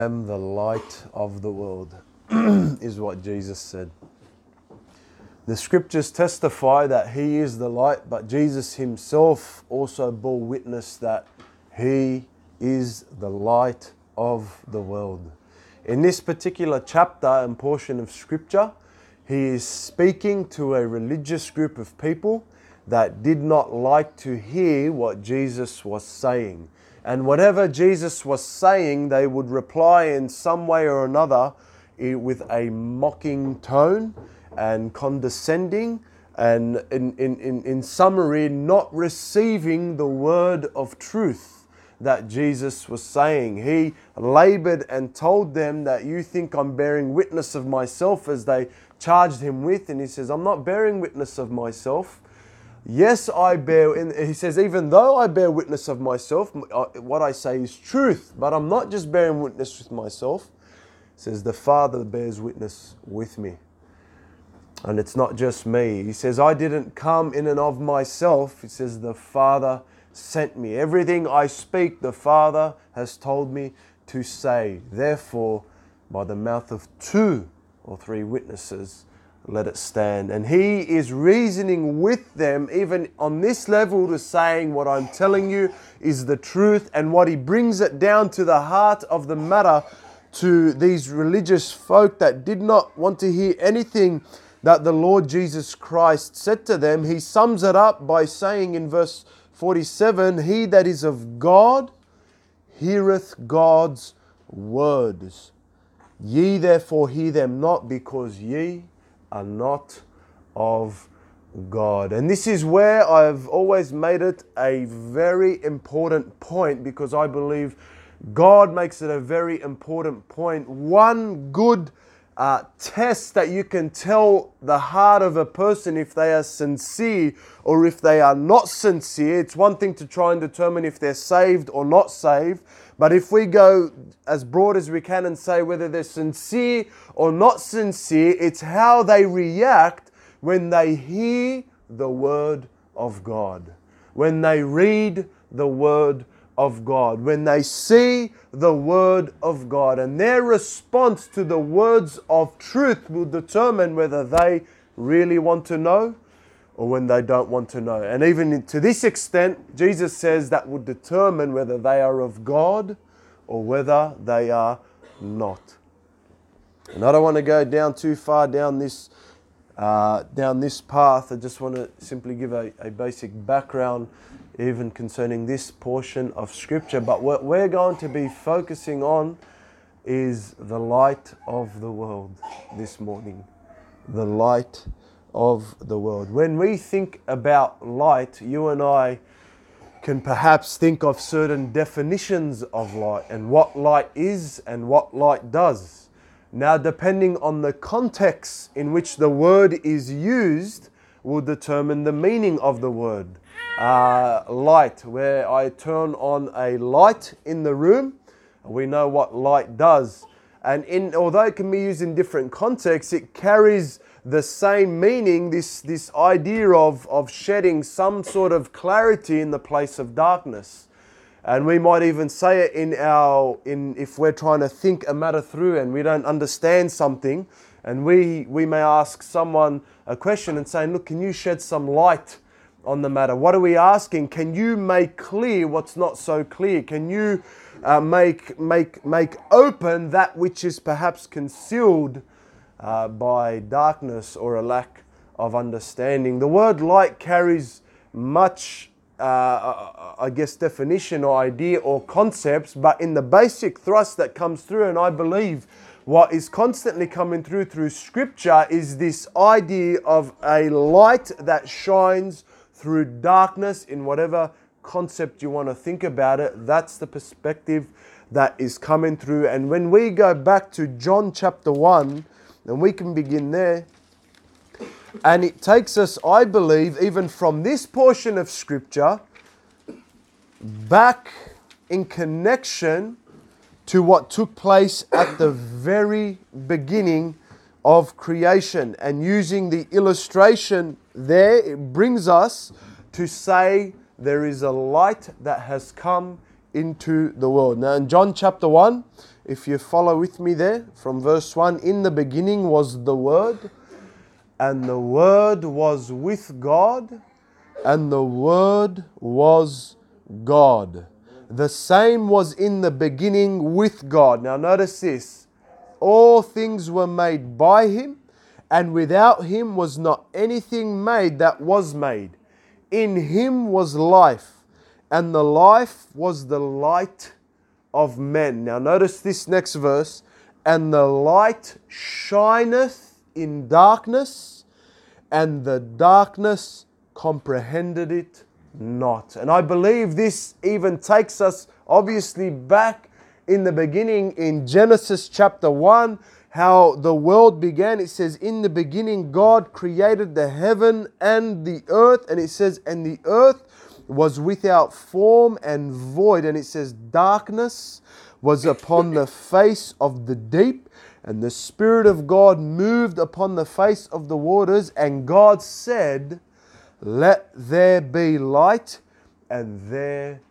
am the light of the world, is what Jesus said. The scriptures testify that He is the light, but Jesus Himself also bore witness that He is the light of the world. In this particular chapter and portion of scripture, He is speaking to a religious group of people that did not like to hear what Jesus was saying. And whatever Jesus was saying, they would reply in some way or another with a mocking tone and condescending, and in summary, not receiving the word of truth that Jesus was saying. He labored and told them that you think I'm bearing witness of myself, as they charged Him with. And He says, I'm not bearing witness of myself. Yes, I bear, He says, even though I bear witness of myself, what I say is truth, but I'm not just bearing witness with myself. He says, the Father bears witness with me. And it's not just me. He says, I didn't come in and of myself. He says, the Father sent me. Everything I speak, the Father has told me to say. Therefore, by the mouth of 2 or 3 witnesses, let it stand. And He is reasoning with them, even on this level, to saying what I'm telling you is the truth. And what He brings it down to the heart of the matter to these religious folk that did not want to hear anything that the Lord Jesus Christ said to them. He sums it up by saying in verse 47, He that is of God heareth God's words. Ye therefore hear them not, because ye are not of God. And this is where I've always made it a very important point, because I believe God makes it a very important point. One good test that you can tell the heart of a person if they are sincere or if they are not sincere. It's one thing to try and determine if they're saved or not saved, but if we go as broad as we can and say whether they're sincere or not sincere, it's how they react when they hear the Word of God, when they read the Word of God, when they see the Word of God. And their response to the words of truth will determine whether they really want to know or when they don't want to know. And even to this extent, Jesus says that will determine whether they are of God or whether they are not. And I don't want to go down too far down this path. I just want to simply give a basic background even concerning this portion of Scripture. But what we're going to be focusing on is the light of the world this morning. The light of the world. When we think about light, you and I can perhaps think of certain definitions of light and what light is and what light does. Now, depending on the context in which the word is used will determine the meaning of the word. Light, where I turn on a light in the room, we know what light does. And although it can be used in different contexts, it carries the same meaning, this idea of shedding some sort of clarity in the place of darkness. And we might even say it if we're trying to think a matter through and we don't understand something, and we may ask someone a question and say, look, can you shed some light on the matter? What are we asking? Can you make clear what's not so clear? Can you make open that which is perhaps concealed by darkness or a lack of understanding? The word light carries much definition or idea or concepts, but in the basic thrust that comes through, and I believe what is constantly coming through Scripture, is this idea of a light that shines through darkness. In whatever concept you want to think about it, that's the perspective that is coming through. And when we go back to John chapter 1, and we can begin there, and it takes us, I believe, even from this portion of Scripture, back in connection to what took place at the very beginning of creation. And using the illustration there, it brings us to say there is a light that has come into the world. Now in John chapter 1, if you follow with me there, from verse 1, in the beginning was the Word, and the Word was with God, and the Word was God. The same was in the beginning with God. Now notice this. All things were made by Him, and without Him was not anything made that was made. In Him was life, and the life was the light of men. Now notice this next verse. And the light shineth in darkness, and the darkness comprehended it not. And I believe this even takes us obviously back in the beginning in Genesis chapter 1, how the world began. It says, in the beginning God created the heaven and the earth. And it says, and the earth was without form and void. And it says, darkness was upon the face of the deep, and the Spirit of God moved upon the face of the waters. And God said, let there be light, and there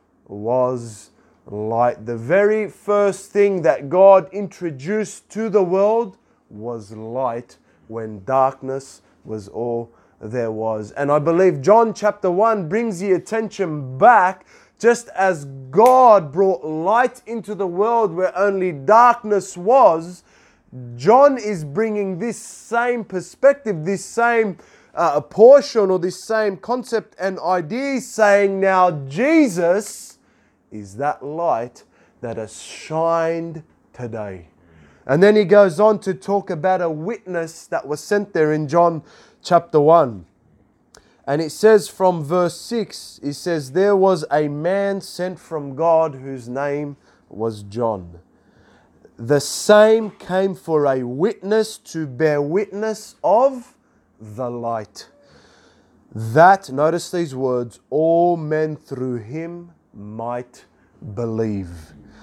was light. The very first thing that God introduced to the world was light, when darkness was all there was. And I believe John chapter 1 brings the attention back, just as God brought light into the world where only darkness was. John is bringing this same perspective, this same portion, or this same concept and idea, saying now Jesus is that light that has shined today. And then he goes on to talk about a witness that was sent there in John chapter 1. And it says from verse 6, it says, there was a man sent from God whose name was John. The same came for a witness, to bear witness of the light, that, notice these words, all men through him might believe.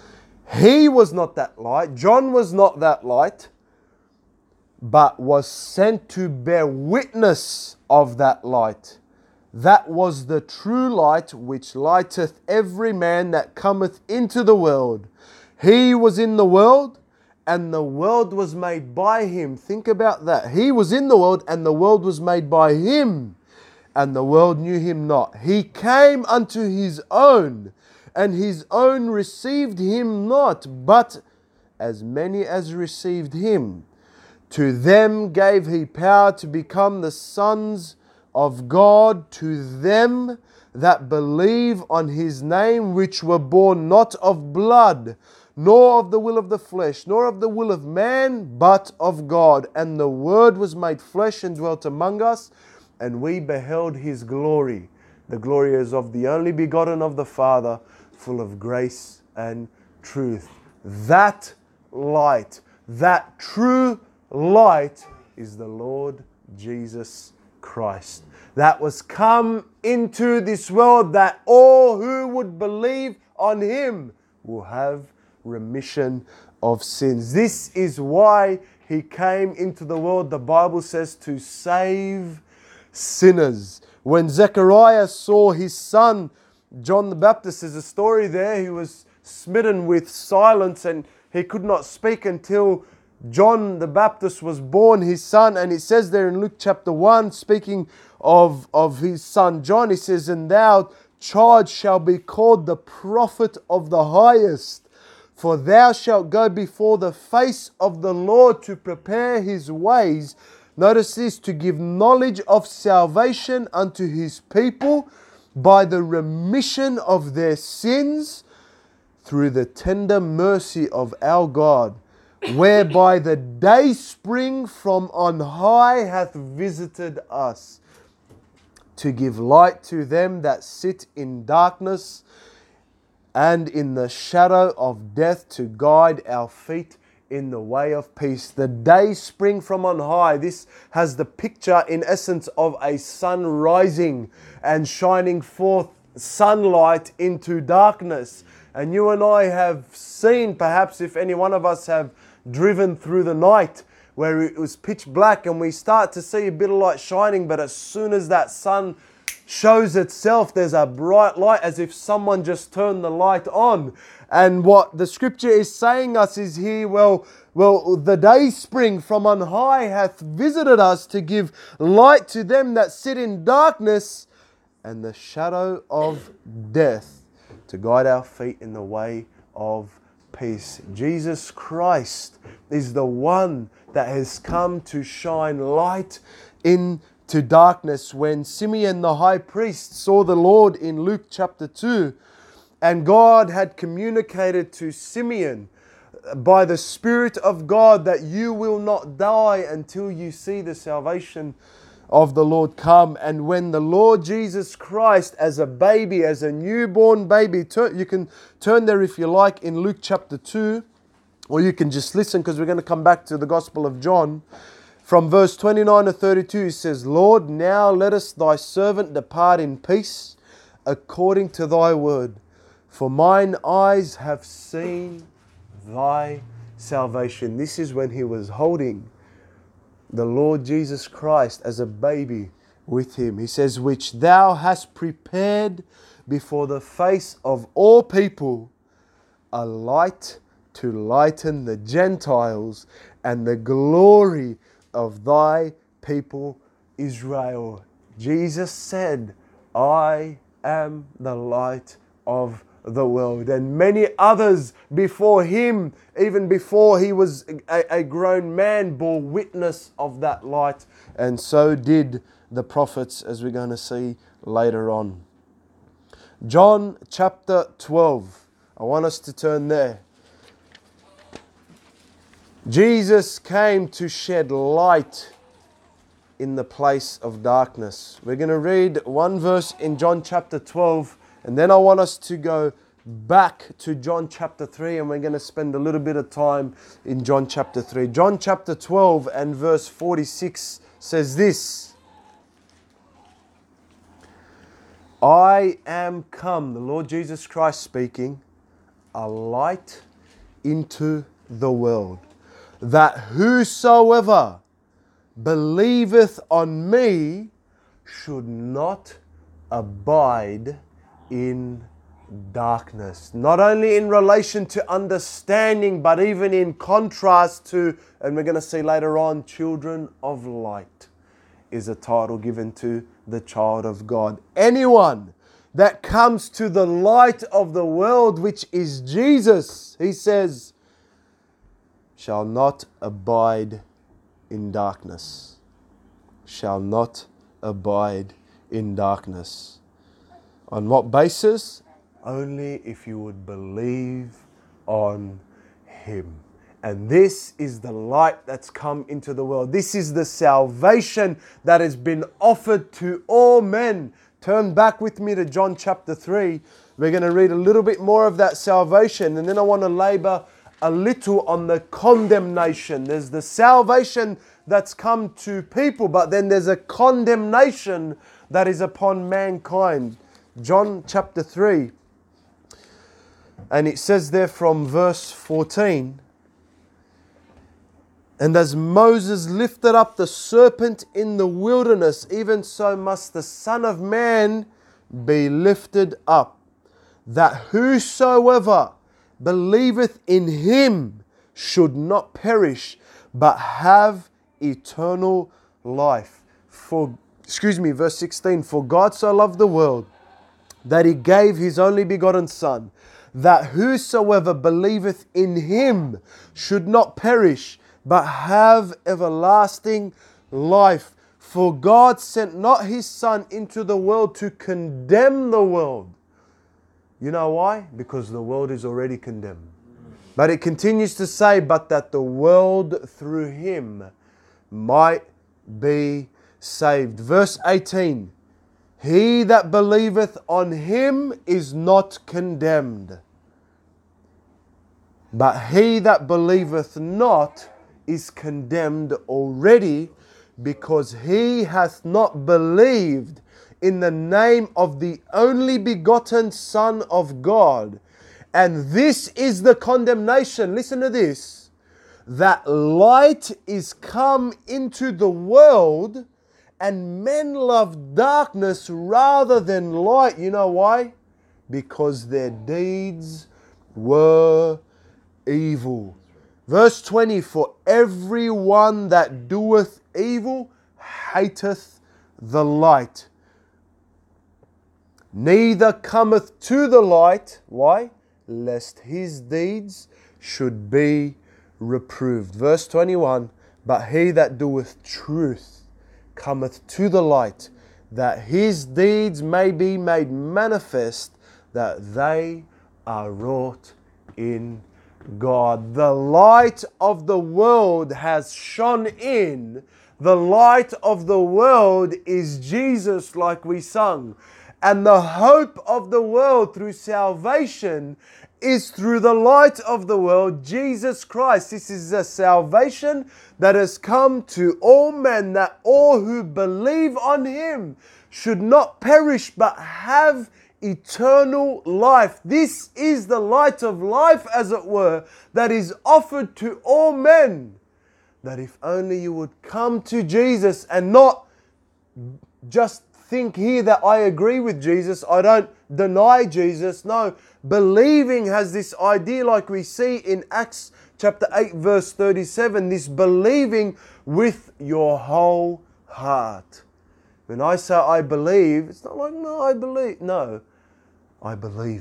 He was not that light. John was not that light, but was sent to bear witness of that light. That was the true light, which lighteth every man that cometh into the world. He was in the world, and the world was made by Him. Think about that. He was in the world, and the world was made by Him, and the world knew Him not. He came unto His own, and His own received Him not. But as many as received Him, to them gave He power to become the sons of God, to them that believe on His name, which were born not of blood, nor of the will of the flesh, nor of the will of man, but of God. And the Word was made flesh and dwelt among us, and we beheld His glory. The glory is of the only begotten of the Father, full of grace and truth. That light, that true light, is the Lord Jesus Christ, that was come into this world, that all who would believe on Him will have remission of sins. This is why He came into the world, the Bible says, to save sinners. When Zechariah saw his son John the Baptist, there's a story there, he was smitten with silence and he could not speak until John the Baptist was born, his son. And it says there in Luke chapter 1, speaking of his son John, he says, and thou, child, shall be called the prophet of the highest, for thou shalt go before the face of the Lord to prepare His ways. Notice this, to give knowledge of salvation unto His people by the remission of their sins, through the tender mercy of our God, whereby the day spring from on high hath visited us, to give light to them that sit in darkness and in the shadow of death, to guide our feet in the way of peace. The day spring from on high. This has the picture in essence of a sun rising and shining forth sunlight into darkness. And you and I have seen, perhaps if any one of us have driven through the night where it was pitch black and we start to see a bit of light shining, but as soon as that sun shows itself. There's a bright light as if someone just turned the light on. And what the scripture is saying us is here, well, the day spring from on high hath visited us to give light to them that sit in darkness and the shadow of death, to guide our feet in the way of peace. Jesus Christ is the one that has come to shine light into darkness. When Simeon the high priest saw the Lord in Luke chapter 2, and God had communicated to Simeon by the Spirit of God that you will not die until you see the salvation of the Lord come. And when the Lord Jesus Christ, as a baby, as a newborn baby, you can turn there if you like in Luke chapter 2, or you can just listen because we're going to come back to the Gospel of John. From verse 29 to 32, he says, Lord, now lettest thy servant depart in peace, according to thy word. For mine eyes have seen thy salvation. This is when he was holding the Lord Jesus Christ as a baby with him. He says, which thou hast prepared before the face of all people, a light to lighten the Gentiles and the glory of thy people Israel. Jesus said, I am the light of the world. And many others before him, even before he was a grown man, bore witness of that light. And so did the prophets, as we're going to see later on. John chapter 12. I want us to turn there. Jesus came to shed light in the place of darkness. We're going to read one verse in John chapter 12, and then I want us to go back to John chapter 3, and we're going to spend a little bit of time in John chapter 3. John chapter 12 and verse 46 says this, I am come, the Lord Jesus Christ speaking, a light into the world, that whosoever believeth on me should not abide in darkness. Not only in relation to understanding, but even in contrast to, and we're going to see later on, children of light is a title given to the child of God. Anyone that comes to the light of the world, which is Jesus, he says, shall not abide in darkness. Shall not abide in darkness. On what basis? Only if you would believe on him. And this is the light that's come into the world. This is the salvation that has been offered to all men. Turn back with me to John chapter 3. We're going to read a little bit more of that salvation, and then I want to labor a little on the condemnation. There's the salvation that's come to people, but then there's a condemnation that is upon mankind. John chapter 3. And it says there from verse 14, and as Moses lifted up the serpent in the wilderness, even so must the Son of Man be lifted up, that whosoever believeth in him should not perish, but have eternal life. Verse 16, for God so loved the world that he gave his only begotten Son, that whosoever believeth in him should not perish, but have everlasting life. For God sent not his Son into the world to condemn the world. You know why? Because the world is already condemned. But it continues to say, but that the world through him might be saved. Verse 18, he that believeth on him is not condemned, but he that believeth not is condemned already, because he hath not believed in the name of the only begotten Son of God. And this is the condemnation. Listen to this. That light is come into the world, and men love darkness rather than light. You know why? Because their deeds were evil. Verse 20, for everyone that doeth evil hateth the light, neither cometh to the light. Why? Lest his deeds should be reproved. Verse 21, but he that doeth truth cometh to the light, that his deeds may be made manifest, that they are wrought in God. The light of the world has shone in. The light of the world is Jesus, like we sung. And the hope of the world through salvation is through the light of the world, Jesus Christ. This is a salvation that has come to all men, that all who believe on Him should not perish but have eternal life. This is the light of life, as it were, that is offered to all men. That if only you would come to Jesus and not just think here that I agree with Jesus, I don't deny Jesus. No, believing has this idea, like we see in Acts chapter 8 verse 37, this believing with your whole heart. When I say I believe, it's not like, no, I believe. No, I believe.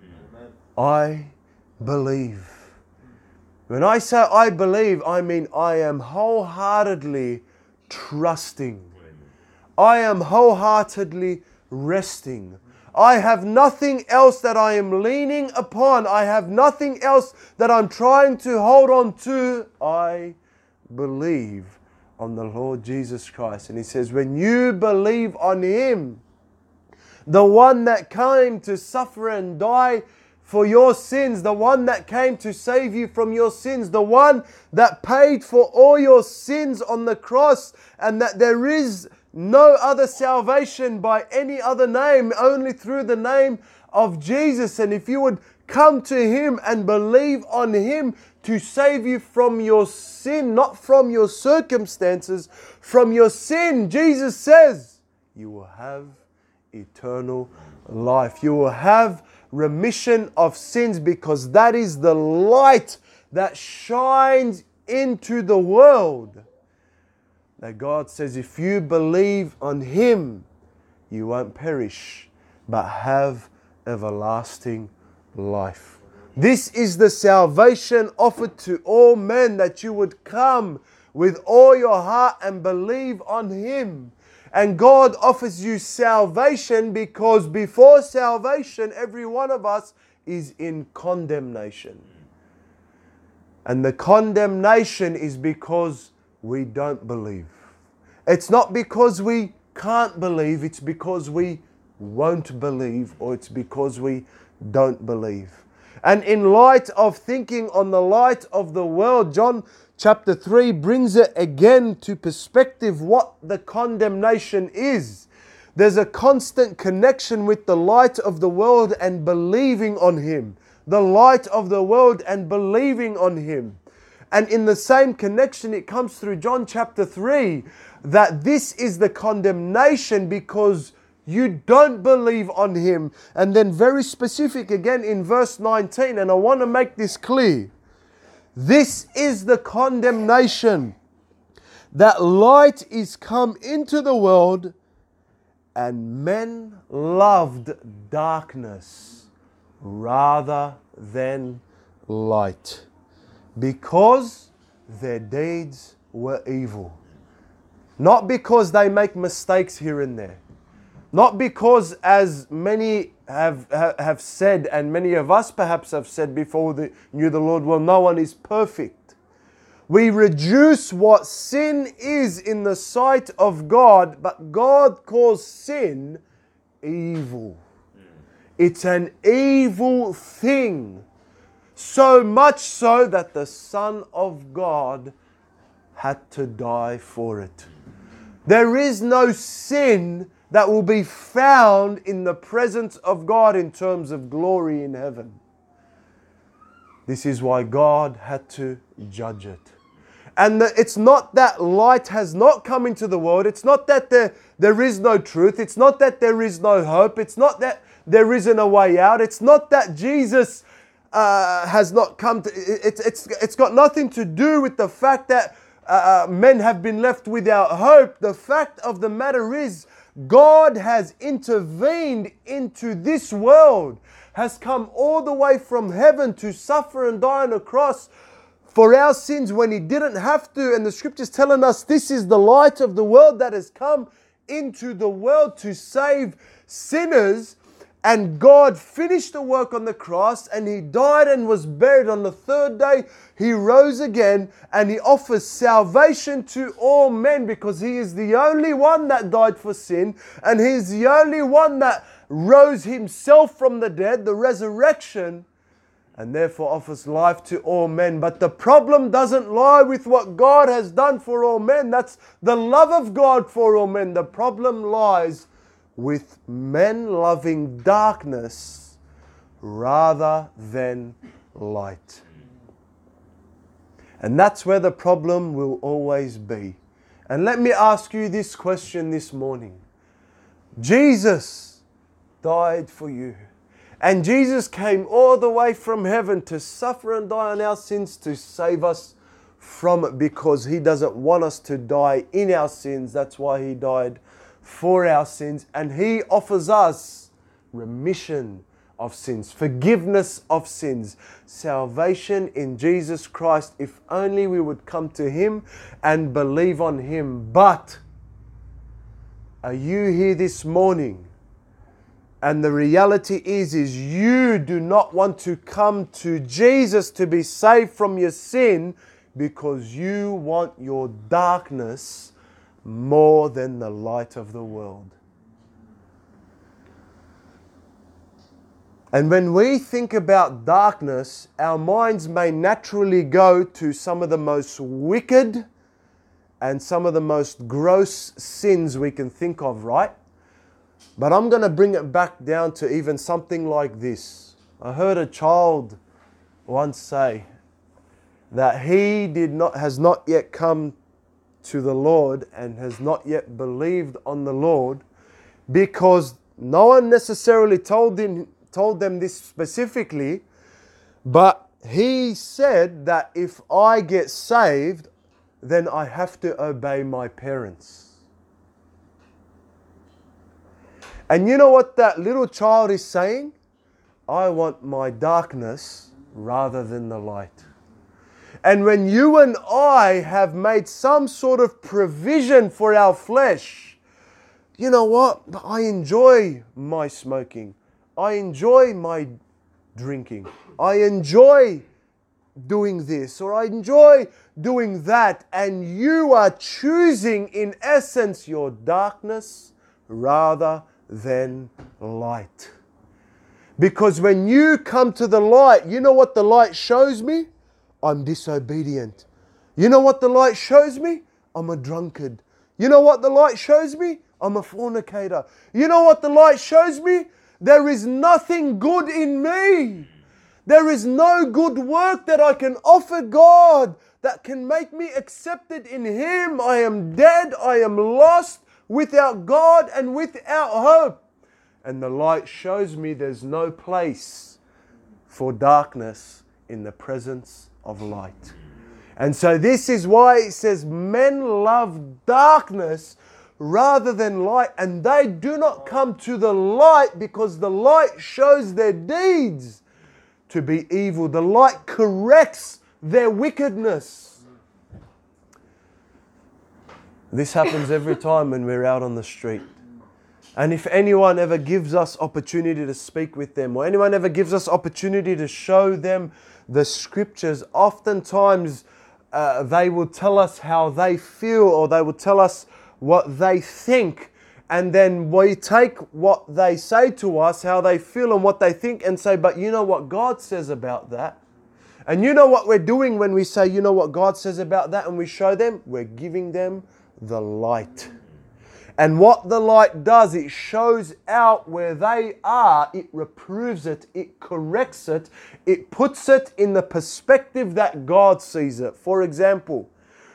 I believe. When I say I believe, I mean I am wholeheartedly trusting. I am wholeheartedly resting. I have nothing else that I am leaning upon. I have nothing else that I'm trying to hold on to. I believe on the Lord Jesus Christ. And He says, when you believe on Him, the one that came to suffer and die for your sins, the one that came to save you from your sins, the one that paid for all your sins on the cross, and that there is no other salvation by any other name, only through the name of Jesus. And if you would come to Him and believe on Him to save you from your sin, not from your circumstances, from your sin, Jesus says, you will have eternal life. You will have remission of sins, because that is the light that shines into the world. That God says, if you believe on Him, you won't perish, but have everlasting life. This is the salvation offered to all men, that you would come with all your heart and believe on Him. And God offers you salvation because before salvation, every one of us is in condemnation. And the condemnation is because we don't believe. It's not because we can't believe, it's because we won't believe, or it's because we don't believe. And in light of thinking on the light of the world, John chapter 3 brings it again to perspective what the condemnation is. There's a constant connection with the light of the world and believing on Him. The light of the world and believing on Him. And in the same connection, it comes through John chapter 3 that this is the condemnation because you don't believe on Him. And then very specific again in verse 19, and I want to make this clear. This is the condemnation, that light is come into the world, and men loved darkness rather than light, because their deeds were evil. Not because they make mistakes here and there. Not because, as many have said, and many of us perhaps have said before they knew the Lord, well, no one is perfect. We reduce what sin is in the sight of God, but God calls sin evil. It's an evil thing. So much so that the Son of God had to die for it. There is no sin that will be found in the presence of God in terms of glory in heaven. This is why God had to judge it. And it's not that light has not come into the world. It's not that there is no truth. It's not that there is no hope. It's not that there isn't a way out. It's not that Jesus has not come to... It's got nothing to do with the fact that men have been left without hope. The fact of the matter is, God has intervened into this world, has come all the way from heaven to suffer and die on a cross for our sins when He didn't have to. And the Scripture's telling us this is the light of the world that has come into the world to save sinners. And God finished the work on the cross, and He died and was buried. On the third day, He rose again, and He offers salvation to all men because He is the only one that died for sin, and He is the only one that rose Himself from the dead, the resurrection, and therefore offers life to all men. But the problem doesn't lie with what God has done for all men. That's the love of God for all men. The problem lies with men loving darkness rather than light. And that's where the problem will always be. And let me ask you this question this morning. Jesus died for you. And Jesus came all the way from heaven to suffer and die on our sins to save us from it, because He doesn't want us to die in our sins. That's why He died for our sins. And He offers us remission of sins, forgiveness of sins, salvation in Jesus Christ, if only we would come to Him and believe on Him. But are you here this morning? And the reality is you do not want to come to Jesus to be saved from your sin because you want your darkness more than the light of the world. And when we think about darkness, our minds may naturally go to some of the most wicked and some of the most gross sins we can think of, right? But I'm going to bring it back down to even something like this. I heard a child once say that he has not yet come to the Lord and has not yet believed on the Lord because no one necessarily told them this specifically, but he said that if I get saved, then I have to obey my parents. And you know what that little child is saying? I want my darkness rather than the light. And when you and I have made some sort of provision for our flesh, you know what? I enjoy my smoking. I enjoy my drinking. I enjoy doing this, or I enjoy doing that. And you are choosing, in essence, your darkness rather than light. Because when you come to the light, you know what the light shows me? I'm disobedient. You know what the light shows me? I'm a drunkard. You know what the light shows me? I'm a fornicator. You know what the light shows me? There is nothing good in me. There is no good work that I can offer God that can make me accepted in Him. I am dead. I am lost without God and without hope. And the light shows me there's no place for darkness in the presence of light. And so this is why it says men love darkness rather than light, and they do not come to the light because the light shows their deeds to be evil. The light corrects their wickedness. This happens every time when we're out on the street. And if anyone ever gives us opportunity to speak with them, or anyone ever gives us opportunity to show them the Scriptures, oftentimes they will tell us how they feel, or they will tell us what they think. And then we take what they say to us, how they feel and what they think, and say, but you know what God says about that? And you know what we're doing when we say, you know what God says about that, and we show them? We're giving them the light. And what the light does, it shows out where they are, it reproves it, it corrects it, it puts it in the perspective that God sees it. For example,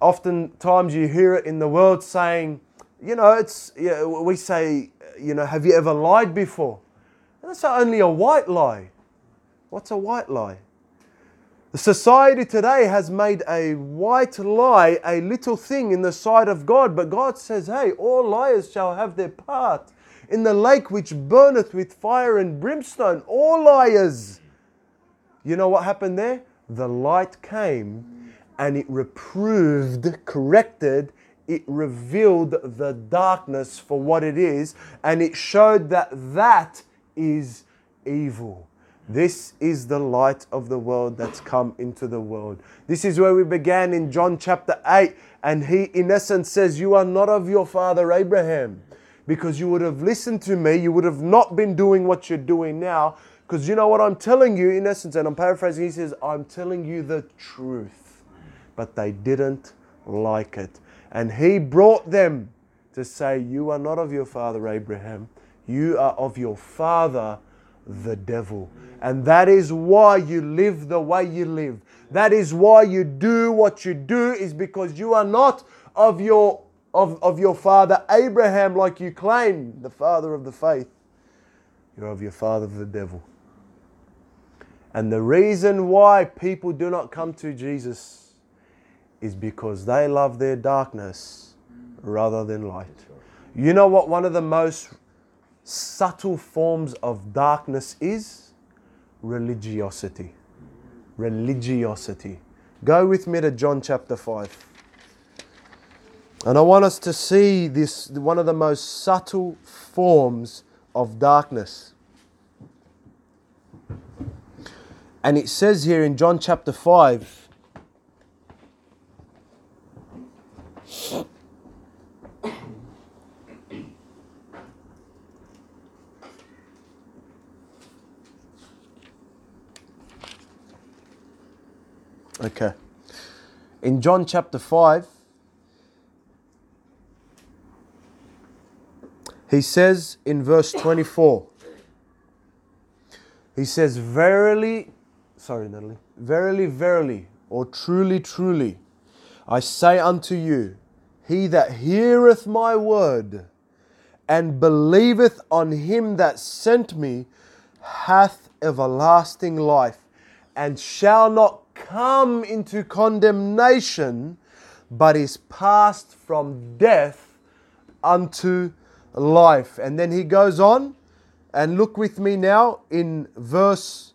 oftentimes you hear it in the world saying, we say, have you ever lied before? And that's only a white lie. What's a white lie? The society today has made a white lie a little thing in the sight of God, but God says, hey, all liars shall have their part in the lake which burneth with fire and brimstone. All liars. You know what happened there? The light came and it reproved, corrected, it revealed the darkness for what it is, and it showed that that is evil. This is the light of the world that's come into the world. This is where we began in John chapter 8. And he, in essence, says, you are not of your father Abraham. Because you would have listened to me, you would have not been doing what you're doing now. Because you know what I'm telling you, in essence, and I'm paraphrasing, he says, I'm telling you the truth. But they didn't like it. And he brought them to say, you are not of your father Abraham. You are of your father, the devil. And that is why you live the way you live. That is why you do what you do, is because you are not of your father Abraham like you claim, the father of the faith. You're of your father, the devil. And the reason why people do not come to Jesus is because they love their darkness rather than light. You know what one of the most subtle forms of darkness is? Religiosity. Religiosity. Go with me to John chapter 5. And I want us to see this, one of the most subtle forms of darkness. And it says here in John chapter 5, okay. In John chapter 5, he says in verse 24, he says, verily, verily, or truly, truly, I say unto you, he that heareth my word and believeth on him that sent me hath everlasting life, and shall not come into condemnation, but is passed from death unto life. And then he goes on, and look with me now in we're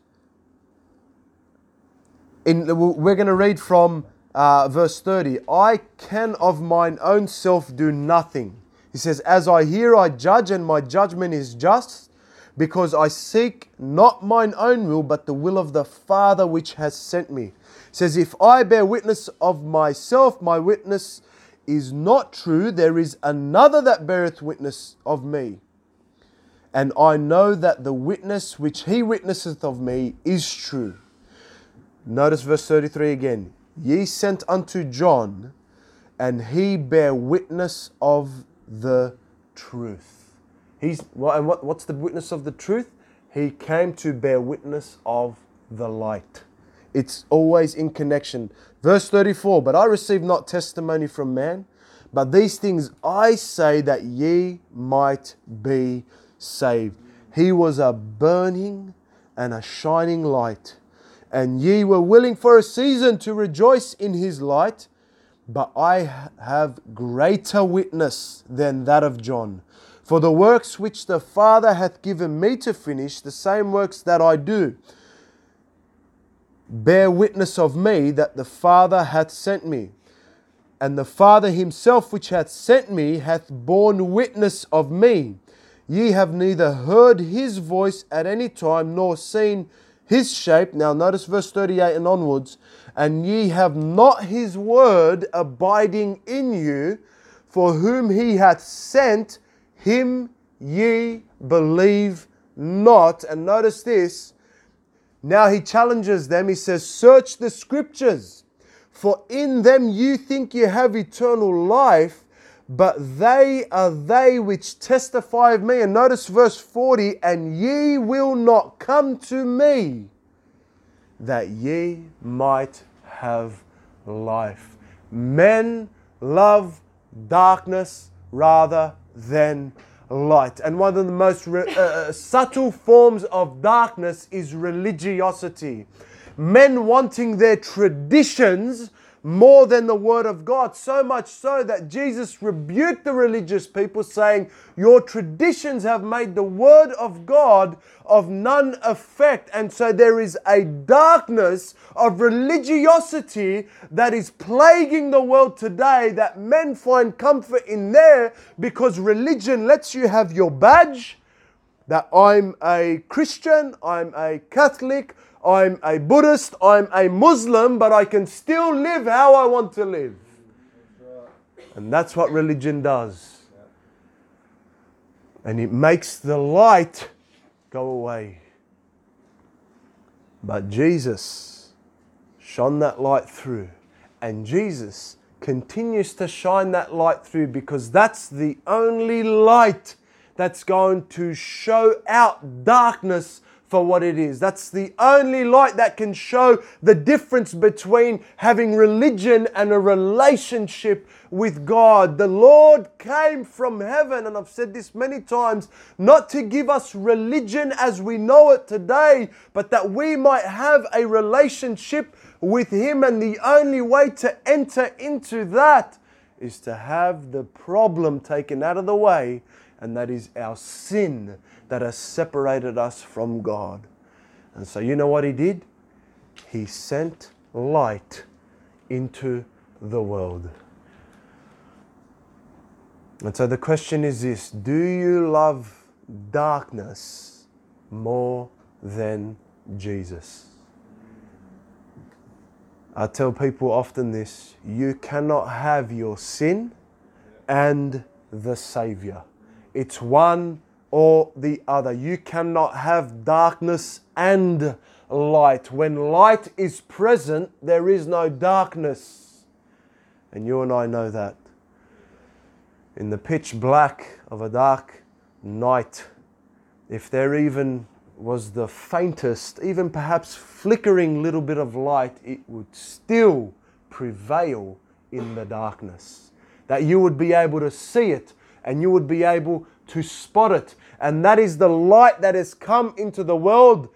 going to read from verse 30. I can of mine own self do nothing. He says, as I hear I judge, and my judgment is just, because I seek not mine own will, but the will of the Father which has sent me. He says, if I bear witness of myself, my witness is not true. There is another that beareth witness of me. And I know that the witness which he witnesseth of me is true. Notice verse 33 again. Ye sent unto John, and he bare witness of the truth. What's the witness of the truth? He came to bear witness of the light. It's always in connection. Verse 34, but I receive not testimony from man, but these things I say that ye might be saved. He was a burning and a shining light, and ye were willing for a season to rejoice in his light. But I have greater witness than that of John. For the works which the Father hath given me to finish, the same works that I do, bear witness of me that the Father hath sent me. And the Father himself which hath sent me hath borne witness of me. Ye have neither heard his voice at any time, nor seen his shape. Now notice verse 38 and onwards. And ye have not his word abiding in you, for whom he hath sent, him ye believe not. And notice this. Now he challenges them. He says, search the scriptures, for in them you think you have eternal life, but they are they which testify of me. And notice verse 40, and ye will not come to me, that ye might have life. Men love darkness rather than light. And one of the most subtle forms of darkness is religiosity. Men wanting their traditions more than the Word of God. So much so that Jesus rebuked the religious people, saying, your traditions have made the Word of God of none effect. And so there is a darkness of religiosity that is plaguing the world today, that men find comfort in there because religion lets you have your badge, that I'm a Christian, I'm a Catholic, I'm a Buddhist, I'm a Muslim, but I can still live how I want to live. And that's what religion does. And it makes the light go away. But Jesus shone that light through. And Jesus continues to shine that light through, because that's the only light that's going to show out darkness for what it is. That's the only light that can show the difference between having religion and a relationship with God. The Lord came from heaven, and I've said this many times, not to give us religion as we know it today, but that we might have a relationship with Him. And the only way to enter into that is to have the problem taken out of the way, and that is our sin that has separated us from God. And so you know what He did? He sent light into the world. And so the question is this: do you love darkness more than Jesus? I tell people often this: you cannot have your sin and the Savior. It's one or the other. You cannot have darkness and light. When light is present, there is no darkness. And you and I know that. In the pitch black of a dark night, if there even was the faintest, even perhaps flickering little bit of light, it would still prevail in the darkness. That you would be able to see it, and you would be able to spot it. And that is the light that has come into the world.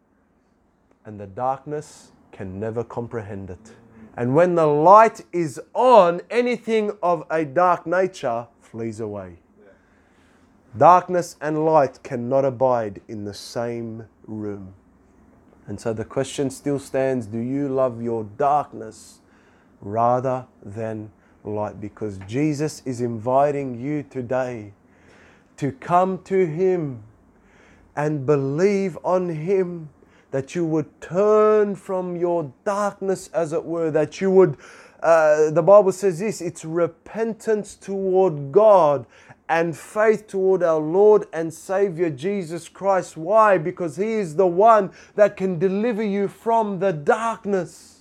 And the darkness can never comprehend it. And when the light is on, anything of a dark nature flees away. Darkness and light cannot abide in the same room. And so the question still stands: do you love your darkness rather than light? Because Jesus is inviting you today to come to Him and believe on Him, that you would turn from your darkness, as it were, that you would, the Bible says this, it's repentance toward God and faith toward our Lord and Savior Jesus Christ. Why? Because He is the one that can deliver you from the darkness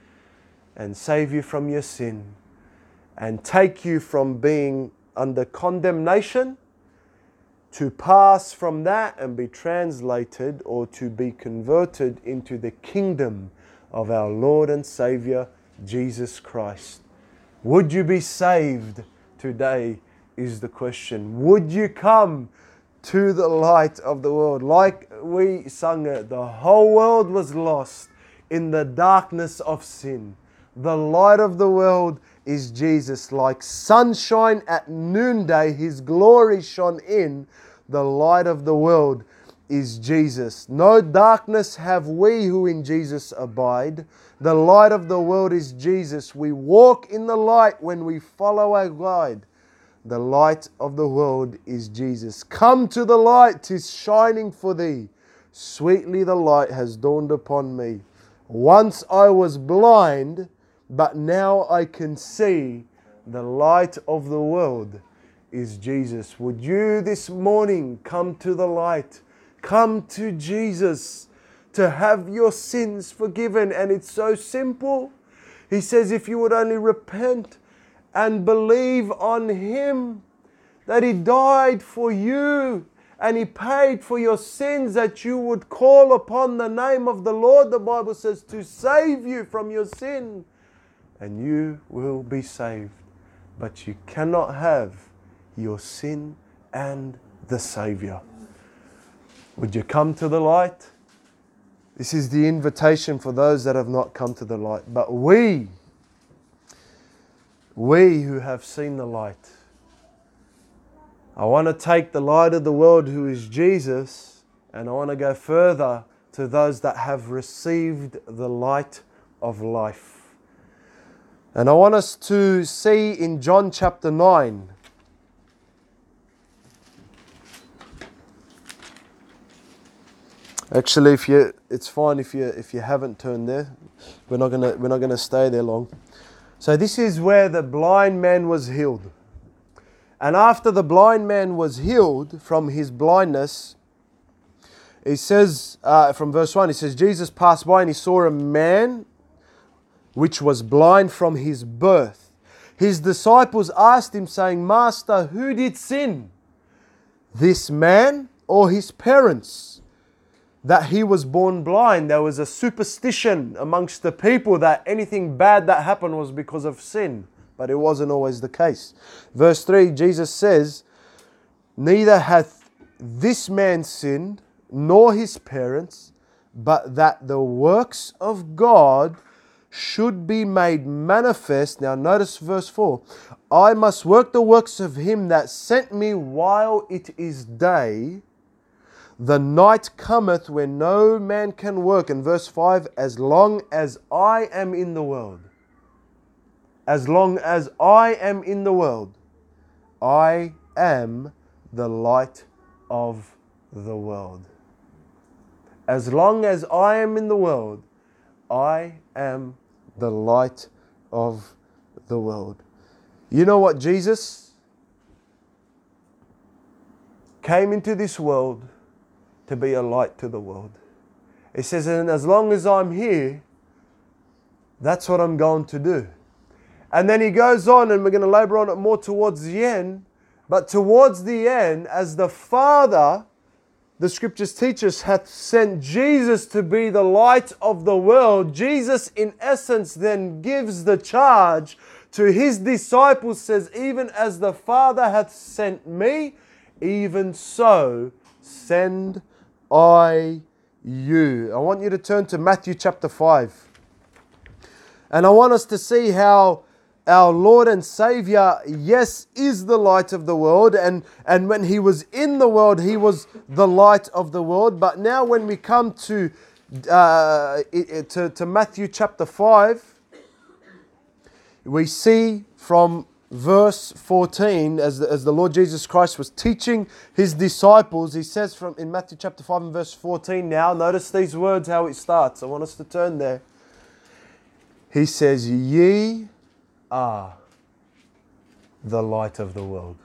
and save you from your sin and take you from being under condemnation to pass from that and be translated, or to be converted into the kingdom of our Lord and Savior Jesus Christ. Would you be saved today is the question. Would you come to the light of the world? Like we sung it, the whole world was lost in the darkness of sin. The light of the world is Jesus. Like sunshine at noonday, His glory shone in. The light of the world is Jesus. No darkness have we who in Jesus abide. The light of the world is Jesus. We walk in the light when we follow our guide. The light of the world is Jesus. Come to the light, 'tis shining for thee. Sweetly the light has dawned upon me. Once I was blind, but now I can see. The light of the world is Jesus. Would you this morning come to the light? Come to Jesus to have your sins forgiven. And it's so simple. He says if you would only repent and believe on Him, that He died for you and He paid for your sins, that you would call upon the name of the Lord, the Bible says, to save you from your sin. and you will be saved. But you cannot have your sin and the Savior. Would you come to the light? This is the invitation for those that have not come to the light. But we who have seen the light, I want to take the light of the world, who is Jesus, and I want to go further to those that have received the light of life. And I want us to see in John chapter 9. Actually, it's fine if you haven't turned there. We're not gonna stay there long. So this is where the blind man was healed. And after the blind man was healed from his blindness, it says from verse 1, it says, Jesus passed by and he saw a man which was blind from his birth. His disciples asked him, saying, Master, who did sin, this man or his parents, that he was born blind? There was a superstition amongst the people that anything bad that happened was because of sin. But it wasn't always the case. Verse 3, Jesus says, Neither hath this man sinned, nor his parents, but that the works of God should be made manifest. Now notice verse 4. I must work the works of him that sent me while it is day. The night cometh when no man can work. And verse 5, as long as I am in the world. As long as I am in the world, I am the light of the world. As long as I am in the world, I am the light of the world. You know what? Jesus came into this world to be a light to the world. It says, and as long as I'm here, that's what I'm going to do. And then he goes on, and we're going to labor on it more towards the end. But towards the end, as the Father, the Scriptures teach us, hath sent Jesus to be the light of the world, Jesus in essence then gives the charge to his disciples, says, even as the Father hath sent me, even so send I you. I want you to turn to Matthew chapter 5. And I want us to see how our Lord and Savior, yes, is the light of the world. And when he was in the world, he was the light of the world. But now when we come to Matthew chapter 5, we see from verse 14, as the Lord Jesus Christ was teaching his disciples, he says in Matthew chapter 5 and verse 14 now, notice these words, how it starts. I want us to turn there. He says, ye are the light of the world.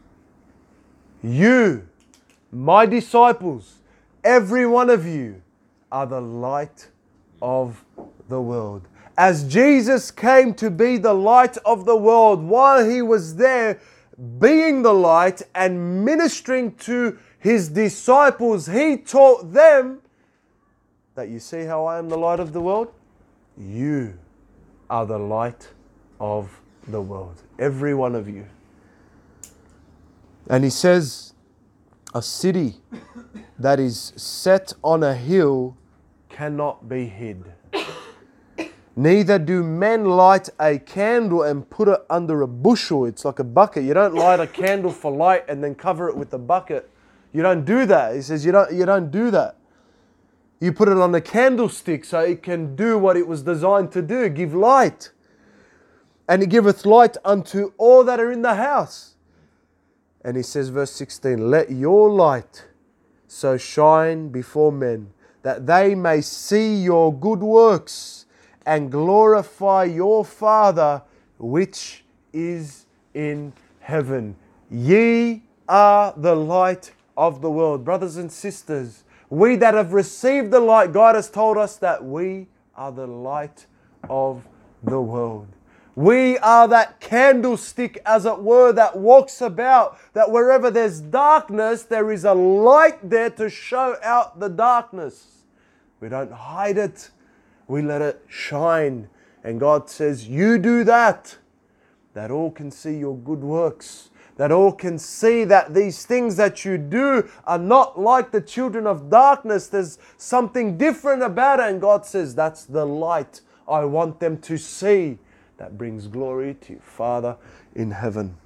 You, my disciples, every one of you are the light of the world. As Jesus came to be the light of the world, while he was there being the light and ministering to his disciples, he taught them that you see how I am the light of the world? You are the light of the world. Every one of you. And he says, a city that is set on a hill cannot be hid. Neither do men light a candle and put it under a bushel. It's like a bucket. You don't light a candle for light and then cover it with a bucket. You don't do that. He says you don't do that. You put it on a candlestick so it can do what it was designed to do, give light. And he giveth light unto all that are in the house. And he says, verse 16, let your light so shine before men, that they may see your good works and glorify your Father which is in heaven. Ye are the light of the world. Brothers and sisters, we that have received the light, God has told us that we are the light of the world. We are that candlestick, as it were, that walks about, that wherever there's darkness, there is a light there to show out the darkness. We don't hide it. We let it shine. And God says, you do that all can see your good works, that all can see that these things that you do are not like the children of darkness. There's something different about it. And God says, that's the light I want them to see, that brings glory to your Father in heaven.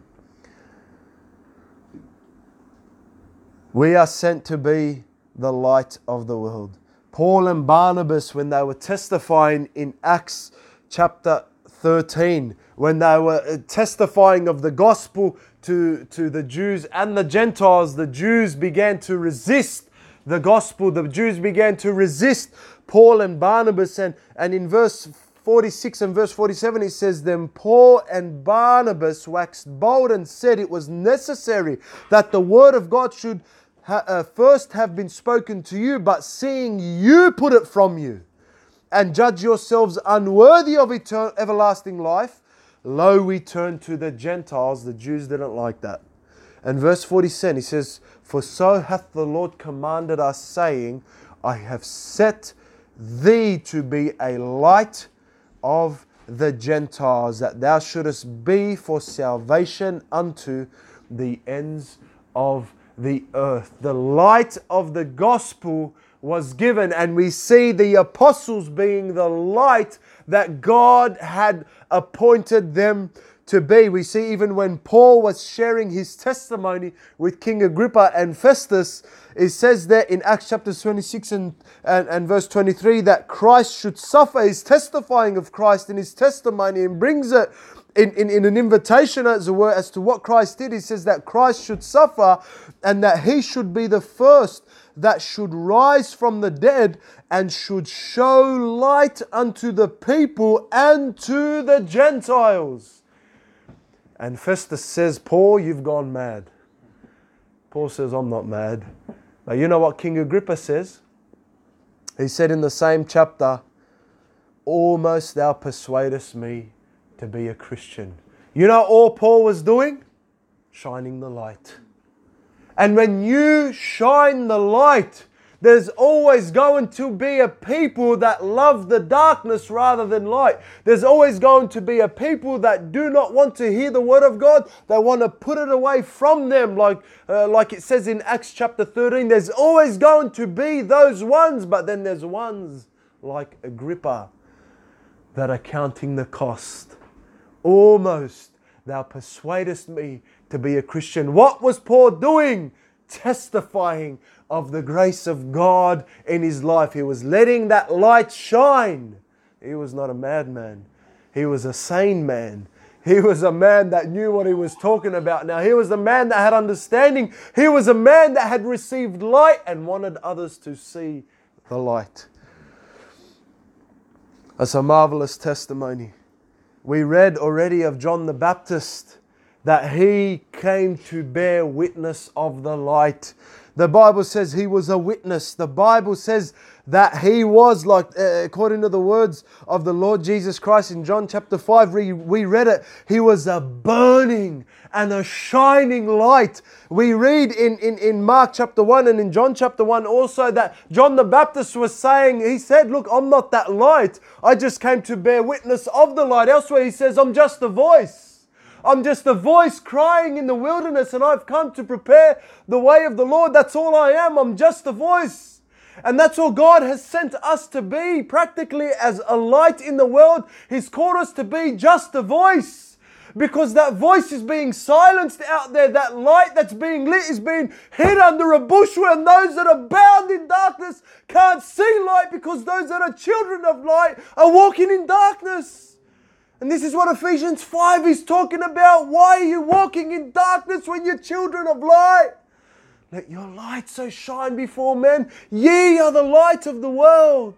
We are sent to be the light of the world. Paul and Barnabas, when they were testifying in Acts chapter 13, when they were testifying of the gospel to the Jews and the Gentiles, the Jews began to resist the gospel. The Jews began to resist Paul and Barnabas. And in verse 46 and verse 47, it says, then Paul and Barnabas waxed bold and said it was necessary that the word of God should first have been spoken to you, but seeing you put it from you, and judge yourselves unworthy of everlasting life, lo, we turn to the Gentiles. The Jews didn't like that. And verse 47, he says, for so hath the Lord commanded us, saying, I have set thee to be a light of the Gentiles, that thou shouldest be for salvation unto the ends of the earth. The light of the gospel was given, and we see the apostles being the light that God had appointed them to be. We see even when Paul was sharing his testimony with King Agrippa and Festus, it says there in Acts chapter 26 and verse 23 that Christ should suffer. He's testifying of Christ in his testimony and brings it in an invitation, as it were, as to what Christ did. He says that Christ should suffer and that he should be the first that should rise from the dead and should show light unto the people and to the Gentiles. And Festus says, Paul, you've gone mad. Paul says, I'm not mad. But you know what King Agrippa says? He said in the same chapter, almost thou persuadest me to be a Christian. You know all Paul was doing? Shining the light. And when you shine the light, there's always going to be a people that love the darkness rather than light. There's always going to be a people that do not want to hear the word of God. They want to put it away from them, like it says in Acts chapter 13. There's always going to be those ones, but then there's ones like Agrippa that are counting the cost. Almost thou persuadest me to be a Christian. What was Paul doing? Testifying of the grace of God in his life. He was letting that light shine. He was not a madman. He was a sane man. He was a man that knew what he was talking about. Now, he was a man that had understanding. He was a man that had received light and wanted others to see the light. That's a marvelous testimony. We read already of John the Baptist, that he came to bear witness of the light. The Bible says he was a witness. The Bible says that he was, like according to the words of the Lord Jesus Christ in John chapter 5, we read it, he was a burning and a shining light. We read in Mark chapter 1 and in John chapter 1 also that John the Baptist was saying, he said, look, I'm not that light. I just came to bear witness of the light. Elsewhere he says, I'm just a voice. I'm just a voice crying in the wilderness, and I've come to prepare the way of the Lord. That's all I am. I'm just a voice. And that's all God has sent us to be, practically as a light in the world. He's called us to be just a voice, because that voice is being silenced out there. That light that's being lit is being hid under a bush, where those that are bound in darkness can't see light, because those that are children of light are walking in darkness. And this is what Ephesians 5 is talking about. Why are you walking in darkness when you're children of light? Let your light so shine before men. Ye are the light of the world.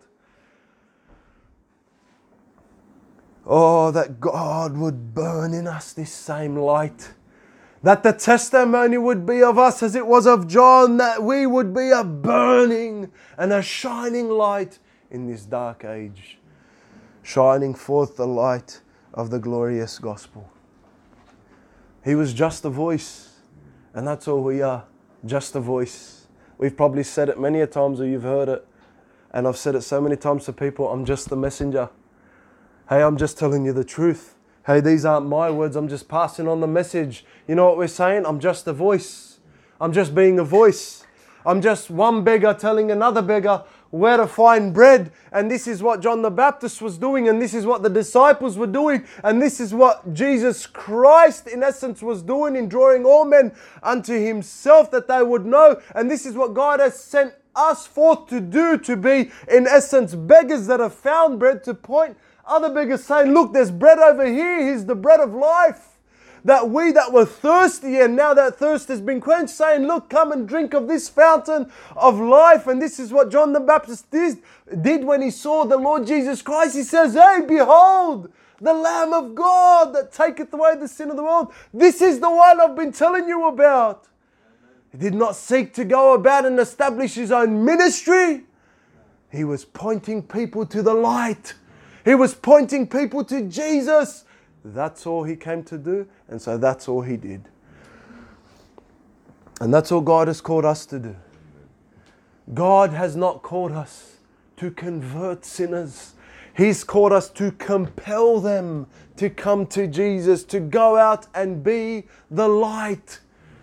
Oh, that God would burn in us this same light. That the testimony would be of us as it was of John. That we would be a burning and a shining light in this dark age. Shining forth the light of the glorious gospel. He was just a voice, and that's all we are, just a voice. We've probably said it many a times, or you've heard it, and I've said it so many times to people, I'm just the messenger. Hey, I'm just telling you the truth. Hey, these aren't my words. I'm just passing on the message. You know what we're saying? I'm just a voice. I'm just being a voice. I'm just one beggar telling another beggar where to find bread. And this is what John the Baptist was doing. And this is what the disciples were doing. And this is what Jesus Christ, in essence, was doing in drawing all men unto himself, that they would know. And this is what God has sent us forth to do, to be, in essence, beggars that have found bread, to point other beggars saying, look, there's bread over here. He's the bread of life. That we that were thirsty, and now that thirst has been quenched, saying, look, come and drink of this fountain of life. And this is what John the Baptist did when he saw the Lord Jesus Christ. He says, hey, behold, the Lamb of God that taketh away the sin of the world. This is the one I've been telling you about. He did not seek to go about and establish his own ministry. He was pointing people to the light. He was pointing people to Jesus. That's all he came to do, and so that's all he did. And that's all God has called us to do. God has not called us to convert sinners. He's called us to compel them to come to Jesus, to go out and be the light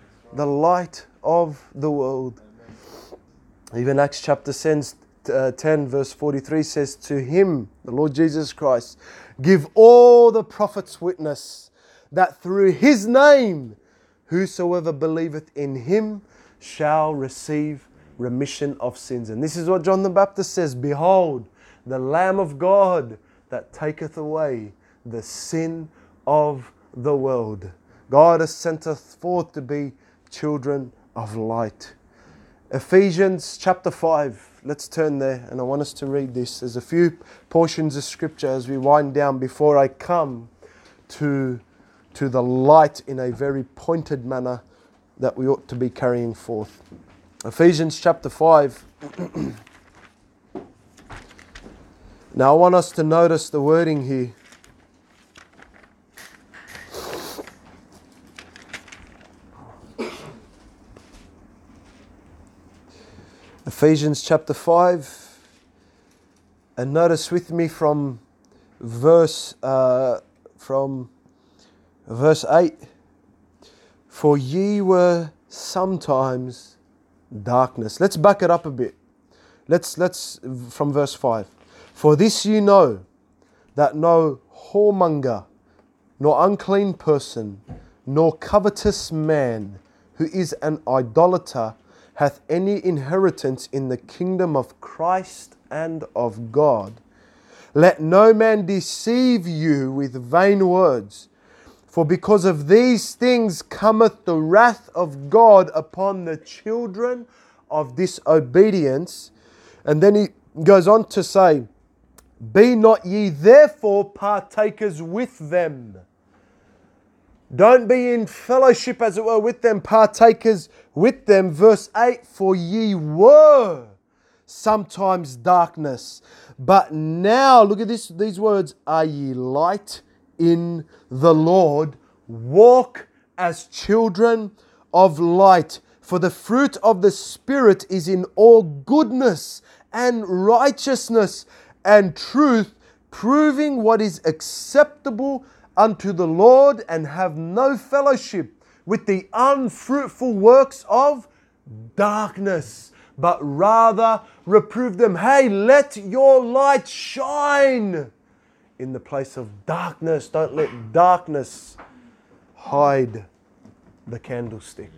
of the world. Even Acts chapter 10 verse 43 says, to him, the Lord Jesus Christ, give all the prophets witness that through his name whosoever believeth in him shall receive remission of sins. And this is what John the Baptist says, behold, the Lamb of God that taketh away the sin of the world. God has sent us forth to be children of light. Ephesians chapter 5. Let's turn there, and I want us to read this. There's a few portions of scripture as we wind down before I come to the light in a very pointed manner that we ought to be carrying forth. Ephesians chapter 5. Now I want us to notice the wording here. Ephesians chapter 5, and notice with me from verse 8. For ye were sometimes darkness. Let's back it up a bit. Let's from verse 5. For this you know, that no whoremonger, nor unclean person, nor covetous man, who is an idolater, hath any inheritance in the kingdom of Christ and of God. Let no man deceive you with vain words, for because of these things cometh the wrath of God upon the children of disobedience. And then he goes on to say, be not ye therefore partakers with them. Don't be in fellowship, as it were, with them, partakers with them. Verse 8, for ye were sometimes darkness, but now, look at these words, are ye light in the Lord? Walk as children of light. For the fruit of the Spirit is in all goodness and righteousness and truth, proving what is acceptable unto the Lord, and have no fellowship with the unfruitful works of darkness, but rather reprove them. Hey, let your light shine in the place of darkness. Don't let darkness hide the candlestick.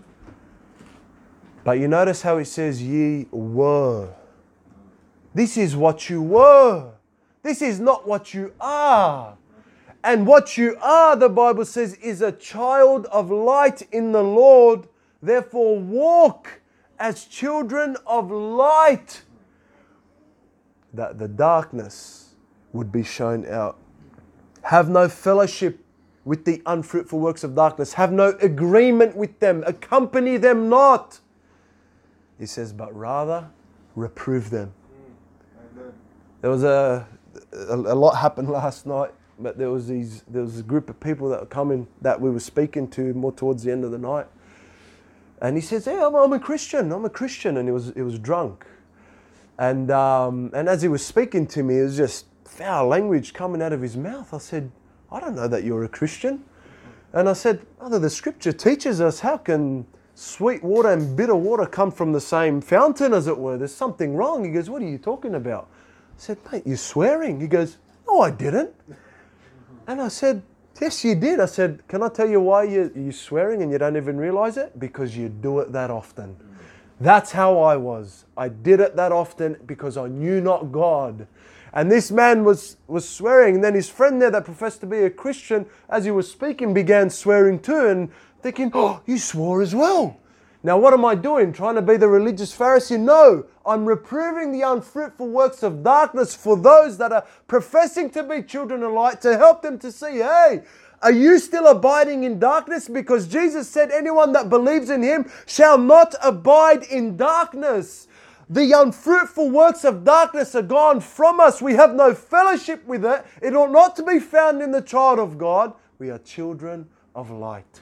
But you notice how it says ye were. This is what you were. This is not what you are. And what you are, the Bible says, is a child of light in the Lord. Therefore, walk as children of light, that the darkness would be shown out. Have no fellowship with the unfruitful works of darkness. Have no agreement with them. Accompany them not. He says, but rather reprove them. There was a lot happened last night. But there was a group of people that were coming that we were speaking to more towards the end of the night. And he says, "Yeah, I'm a Christian. I'm a Christian." And he was drunk. And as he was speaking to me, it was just foul language coming out of his mouth. I said, I don't know that you're a Christian. And I said, Brother, the scripture teaches us, how can sweet water and bitter water come from the same fountain, as it were? There's something wrong. He goes, what are you talking about? I said, mate, you're swearing. He goes, no, I didn't. And I said, yes, you did. I said, can I tell you why you're swearing and you don't even realize it? Because you do it that often. That's how I was. I did it that often because I knew not God. And this man was swearing. And then his friend there that professed to be a Christian, as he was speaking, began swearing too and thinking, oh, you swore as well. Now what am I doing? Trying to be the religious Pharisee? No, I'm reproving the unfruitful works of darkness for those that are professing to be children of light, to help them to see, hey, are you still abiding in darkness? Because Jesus said anyone that believes in him shall not abide in darkness. The unfruitful works of darkness are gone from us. We have no fellowship with it. It ought not to be found in the child of God. We are children of light.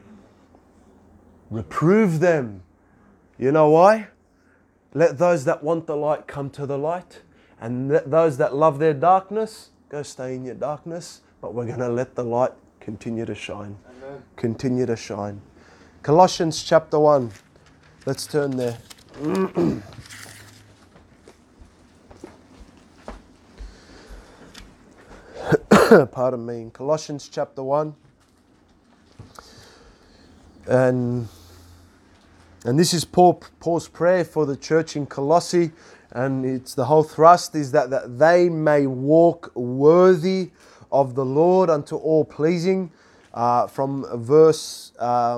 Reprove them. You know why? Let those that want the light come to the light, and let those that love their darkness go stay in your darkness. But we're going to let the light continue to shine. Amen. Continue to shine. Colossians chapter 1. Let's turn there. Pardon me. In Colossians chapter 1. And this is Paul's prayer for the church in Colossae. And it's the whole thrust is that they may walk worthy of the Lord unto all pleasing, from verse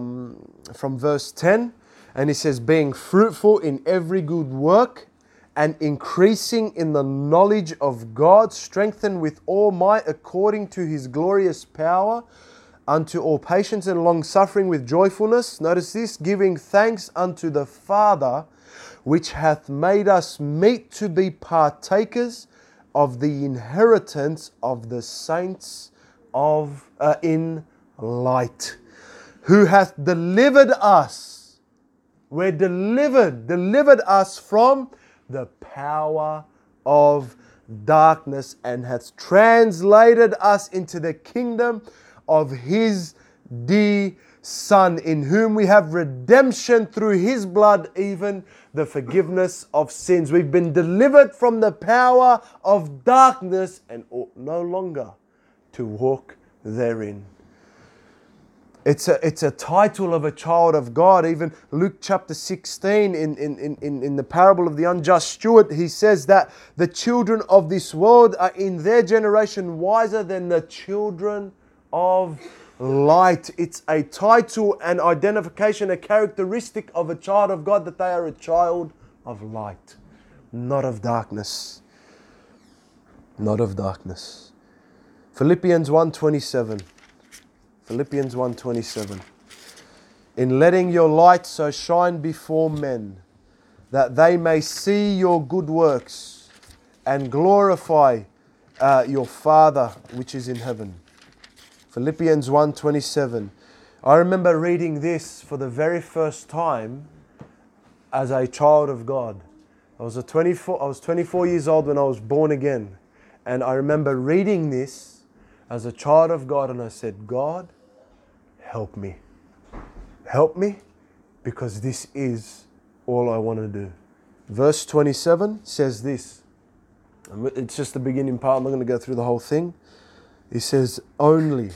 10. And he says, being fruitful in every good work and increasing in the knowledge of God, strengthened with all might according to his glorious power, unto all patience and long suffering with joyfulness. Notice this, giving thanks unto the Father, which hath made us meet to be partakers of the inheritance of the saints of in light, who hath delivered us. We're delivered us from the power of darkness, and hath translated us into the kingdom of his dear Son, in whom we have redemption through his blood, even the forgiveness of sins. We've been delivered from the power of darkness and ought no longer to walk therein. It's a title of a child of God. Even Luke chapter 16, in the parable of the unjust steward, he says that the children of this world are in their generation wiser than the children of light. It's a title, an identification, a characteristic of a child of God, that they are a child of light, not of darkness. Not of darkness. Philippians 1:27. Philippians 1:27. In letting your light so shine before men, that they may see your good works and glorify your Father which is in heaven. Philippians 1:27. I remember reading this for the very first time as a child of God. I was 24 years old when I was born again. And I remember reading this as a child of God, and I said, God, help me. Help me, because this is all I want to do. Verse 27 says this. It's just the beginning part. I'm not going to go through the whole thing. He says, only.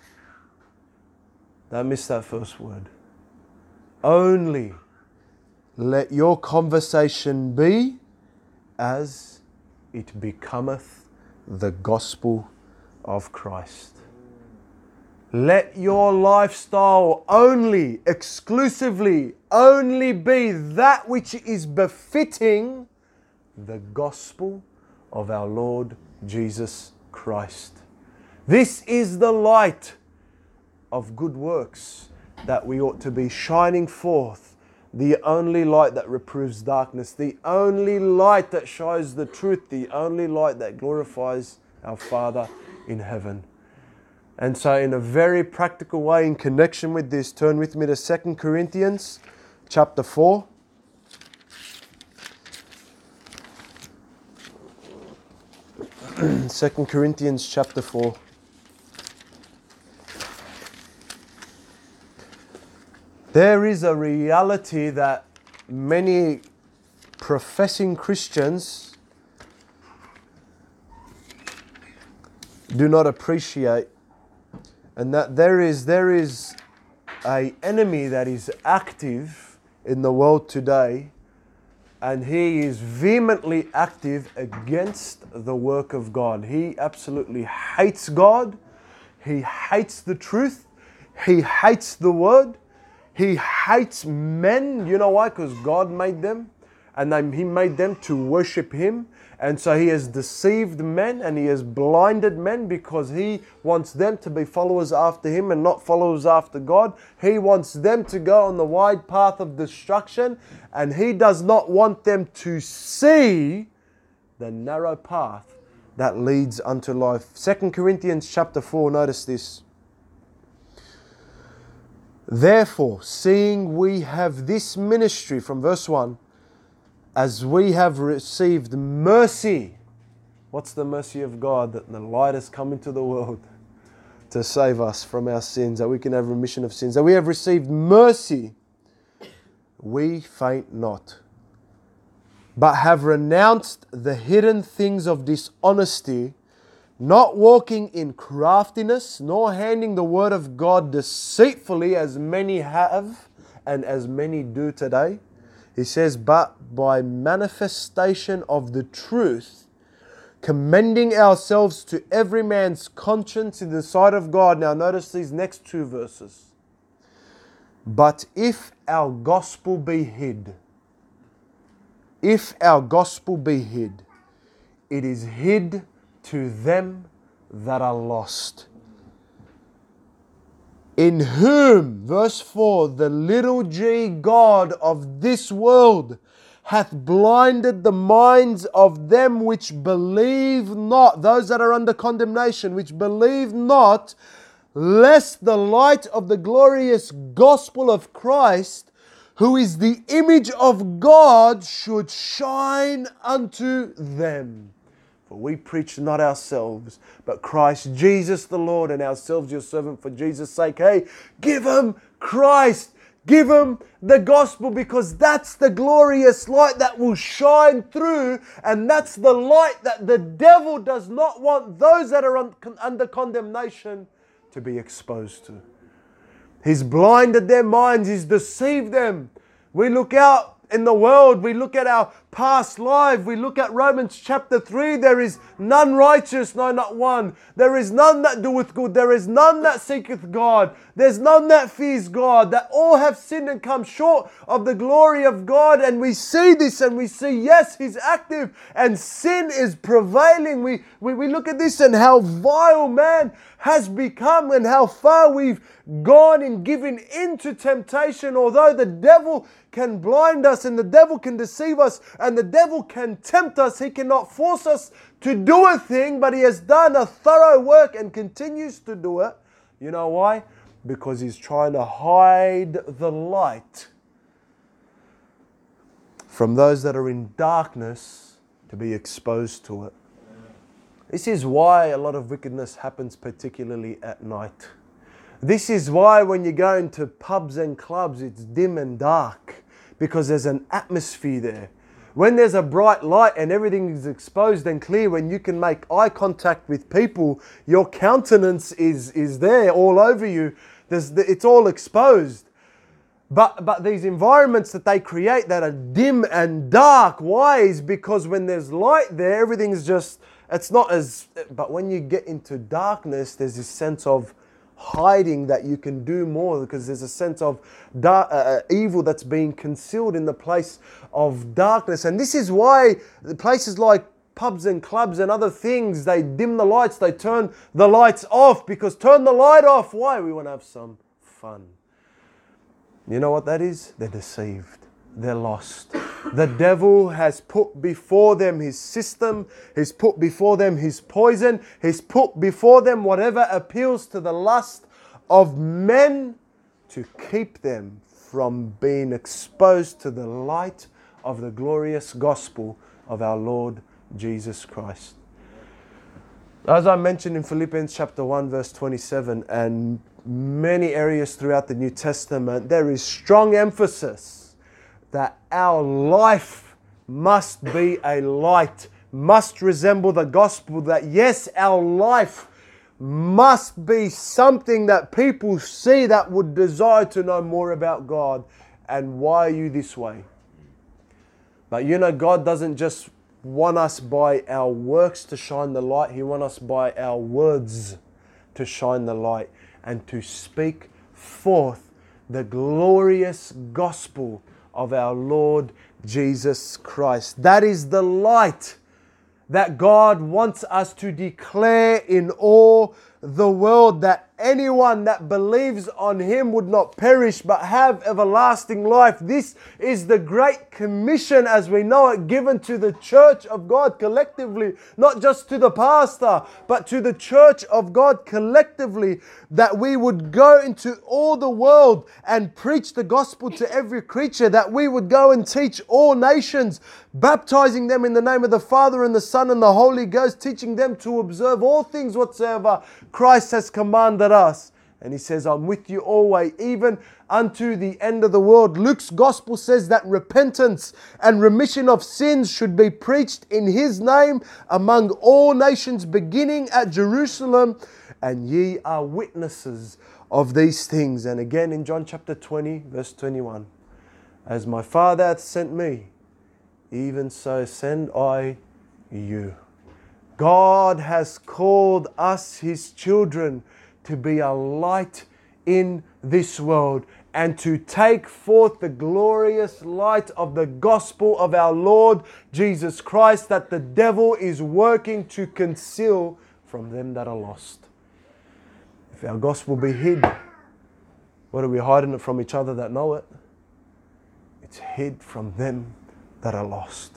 Don't miss that first word. Only let your conversation be as it becometh the gospel of Christ. Let your lifestyle only, exclusively, only be that which is befitting the gospel of our Lord Jesus Christ. This is the light of good works that we ought to be shining forth. The only light that reproves darkness. The only light that shows the truth. The only light that glorifies our Father in heaven. And so in a very practical way, in connection with this, turn with me to 2 Corinthians chapter 4. 2 Corinthians chapter 4. There is a reality that many professing Christians do not appreciate, and that there is an enemy that is active in the world today, and he is vehemently active against the work of God. He absolutely hates God. He hates the truth. He hates the word. He hates men. You know why? Because God made them, and He made them to worship Him. And so He has deceived men and He has blinded men because He wants them to be followers after Him and not followers after God. He wants them to go on the wide path of destruction, and He does not want them to see the narrow path that leads unto life. 2 Corinthians chapter 4, notice this. Therefore, seeing we have this ministry, from verse 1, as we have received mercy. What's the mercy of God? That the light has come into the world to save us from our sins, that we can have remission of sins. That we have received mercy, we faint not, but have renounced the hidden things of dishonesty, not walking in craftiness, nor handing the word of God deceitfully, as many have and as many do today. He says, but by manifestation of the truth, commending ourselves to every man's conscience in the sight of God. Now notice these next two verses. But if our gospel be hid, it is hid to them that are lost, in whom, verse 4, the little g God of this world hath blinded the minds of them which believe not, those that are under condemnation, which believe not, lest the light of the glorious gospel of Christ, who is the image of God, should shine unto them. For we preach not ourselves, but Christ Jesus the Lord, and ourselves your servant for Jesus' sake. Hey, give them Christ. Give them the gospel, because that's the glorious light that will shine through, and that's the light that the devil does not want those that are under condemnation to be exposed to. He's blinded their minds. He's deceived them. We look out in the world, we look at our past life, we look at Romans chapter 3, there is none righteous, no, not one. There is none that doeth good, there is none that seeketh God, there's none that fears God, that all have sinned and come short of the glory of God. And we see this and we see, yes, He's active and sin is prevailing. We look at this and how vile man has become and how far we've gone in giving into temptation. Although the devil can blind us and the devil can deceive us and the devil can tempt us, he cannot force us to do a thing, but he has done a thorough work and continues to do it. You know why? Because he's trying to hide the light from those that are in darkness to be exposed to it. This is why a lot of wickedness happens, particularly at night. This is why when you go into pubs and clubs, it's dim and dark, because there's an atmosphere there. When there's a bright light and everything is exposed and clear, when you can make eye contact with people, your countenance is there all over you. It's all exposed. But these environments that they create that are dim and dark, why? Is because when there's light there, everything's just, it's not as, but when you get into darkness, there's this sense of hiding that you can do more, because there's a sense of evil that's being concealed in the place of darkness. And this is why places like pubs and clubs and other things, they dim the lights, they turn the lights off, because turn the light off. Why? We want to have some fun. You know what that is? They're deceived. They're lost. The devil has put before them his system. He's put before them his poison. He's put before them whatever appeals to the lust of men to keep them from being exposed to the light of the glorious gospel of our Lord Jesus Christ. As I mentioned in Philippians chapter 1 verse 27 and many areas throughout the New Testament, there is strong emphasis that our life must be a light, must resemble the gospel, that yes, our life must be something that people see that would desire to know more about God. And why are you this way? But you know, God doesn't just want us by our works to shine the light. He wants us by our words to shine the light and to speak forth the glorious gospel of our Lord Jesus Christ. That is the light that God wants us to declare in all the world, that anyone that believes on Him would not perish but have everlasting life. This is the Great Commission as we know it, given to the church of God collectively, not just to the pastor, but to the church of God collectively, that we would go into all the world and preach the gospel to every creature, that we would go and teach all nations, baptizing them in the name of the Father and the Son and the Holy Ghost, teaching them to observe all things whatsoever Christ has commanded us. And He says, I'm with you always, even unto the end of the world. Luke's gospel says that repentance and remission of sins should be preached in His name among all nations, beginning at Jerusalem. And ye are witnesses of these things. And again in John chapter 20, verse 21. As my Father hath sent me, even so send I you. God has called us, His children, to be a light in this world and to take forth the glorious light of the gospel of our Lord Jesus Christ that the devil is working to conceal from them that are lost. If our gospel be hid, what are we hiding it from each other that know it? It's hid from them that are lost.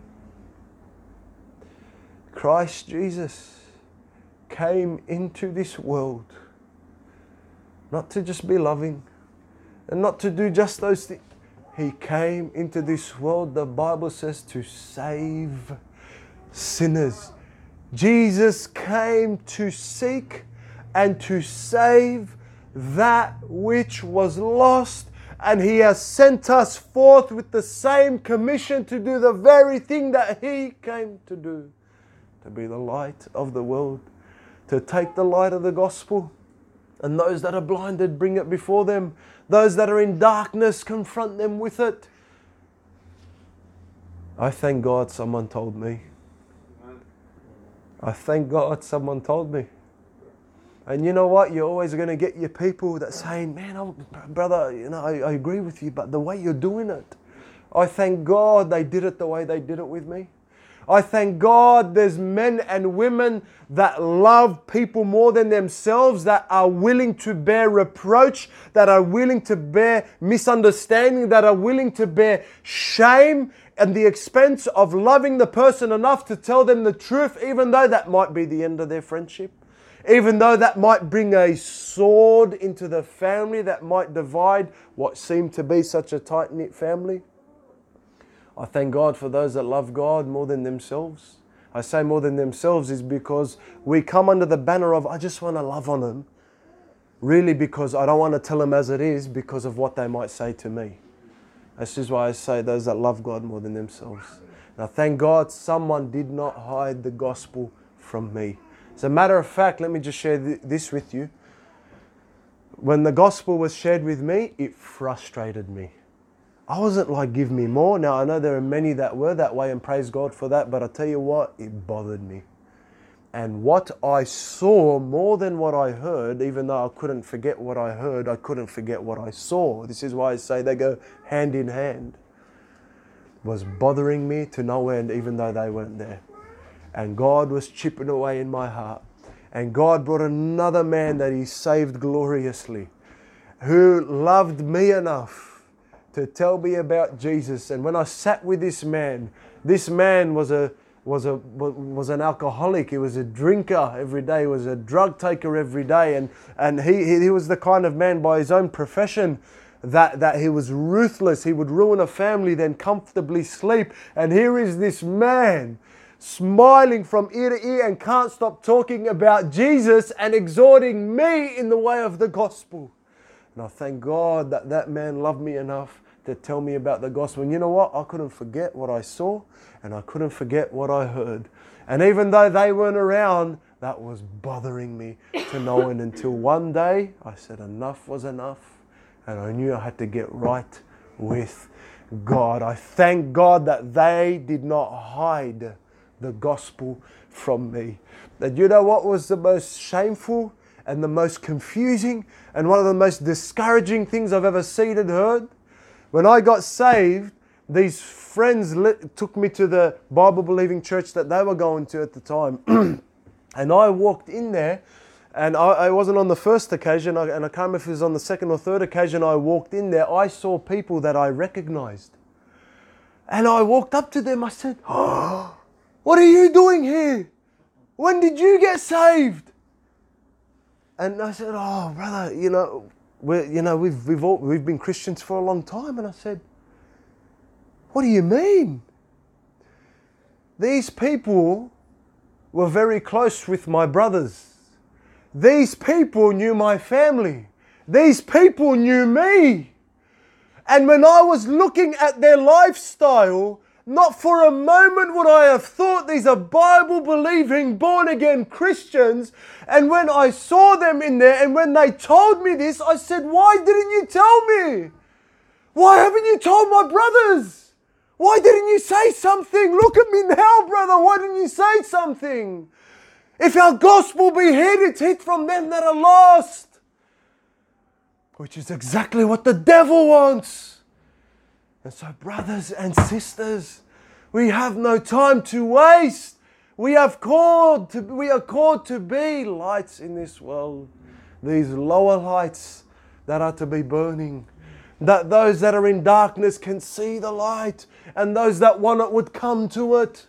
Christ Jesus came into this world not to just be loving and not to do just those things. He came into this world, the Bible says, to save sinners. Jesus came to seek and to save that which was lost. And He has sent us forth with the same commission to do the very thing that He came to do. To be the light of the world. To take the light of the gospel. And those that are blinded, bring it before them. Those that are in darkness, confront them with it. I thank God someone told me. I thank God someone told me. And you know what? You're always going to get your people that saying, man, brother, you know, I agree with you, but the way you're doing it. I thank God they did it the way they did it with me. I thank God there's men and women that love people more than themselves, that are willing to bear reproach, that are willing to bear misunderstanding, that are willing to bear shame at the expense of loving the person enough to tell them the truth, even though that might be the end of their friendship. Even though that might bring a sword into the family, that might divide what seemed to be such a tight-knit family. I thank God for those that love God more than themselves. I say more than themselves is because we come under the banner of, I just want to love on them. Really because I don't want to tell them as it is because of what they might say to me. This is why I say those that love God more than themselves. And I thank God someone did not hide the gospel from me. As a matter of fact, let me just share this with you. When the gospel was shared with me, it frustrated me. I wasn't like, give me more. Now, I know there are many that were that way and praise God for that, but I tell you what, it bothered me. And what I saw more than what I heard, even though I couldn't forget what I heard, I couldn't forget what I saw. This is why I say they go hand in hand. Was bothering me to no end, even though they weren't there. And God was chipping away in my heart. And God brought another man that He saved gloriously, who loved me enough to tell me about Jesus. And when I sat with this man was an alcoholic. He was a drinker every day. He was a drug taker every day. And he was the kind of man by his own profession that he was ruthless. He would ruin a family, then comfortably sleep. And here is this man smiling from ear to ear and can't stop talking about Jesus and exhorting me in the way of the gospel. And I thank God that that man loved me enough to tell me about the gospel. And you know what? I couldn't forget what I saw, and I couldn't forget what I heard. And even though they weren't around, that was bothering me to no end until one day I said enough was enough, and I knew I had to get right with God. I thank God that they did not hide the gospel from me. That you know what was the most shameful and the most confusing and one of the most discouraging things I've ever seen and heard? When I got saved, these friends took me to the Bible-believing church that they were going to at the time. And I walked in there, and I wasn't on the first occasion, and I can't remember if it was on the second or third occasion I walked in there. I saw people that I recognized. And I walked up to them, I said, "Oh, what are you doing here? When did you get saved?" And I said, "Oh, brother, we've been Christians for a long time." And I said, "What do you mean?" These people were very close with my brothers. These people knew my family. These people knew me. And when I was looking at their lifestyle, not for a moment would I have thought these are Bible-believing, born-again Christians. And when I saw them in there, and when they told me this, I said, "Why didn't you tell me? Why haven't you told my brothers? Why didn't you say something? Look at me now, brother. Why didn't you say something? If our gospel be hid, it's hid from them that are lost." Which is exactly what the devil wants. And so, brothers and sisters, we have no time to waste. We are called to be lights in this world. These lower lights that are to be burning. That those that are in darkness can see the light, and those that want it would come to it.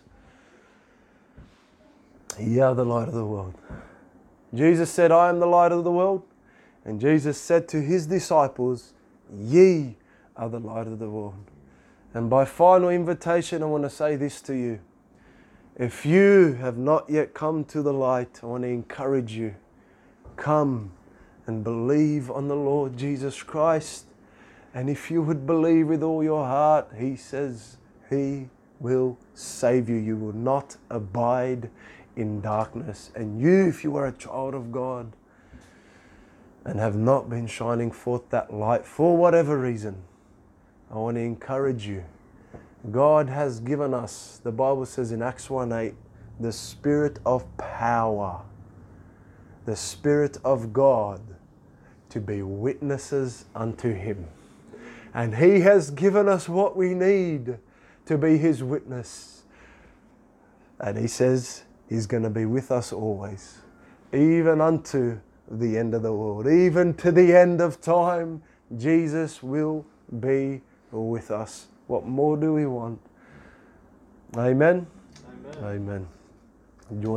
Ye are the light of the world. Jesus said, "I am the light of the world." And Jesus said to his disciples, "Ye are the light of the world." And by final invitation, I want to say this to you. If you have not yet come to the light, I want to encourage you. Come and believe on the Lord Jesus Christ. And if you would believe with all your heart, He says He will save you. You will not abide in darkness. And you, if you are a child of God and have not been shining forth that light for whatever reason, I want to encourage you. God has given us, the Bible says in Acts 1:8, the Spirit of power, the Spirit of God, to be witnesses unto Him. And He has given us what we need to be His witness. And He says He's going to be with us always, even unto the end of the world, even to the end of time. Jesus will be with us. What more do we want? Amen? Amen. Amen.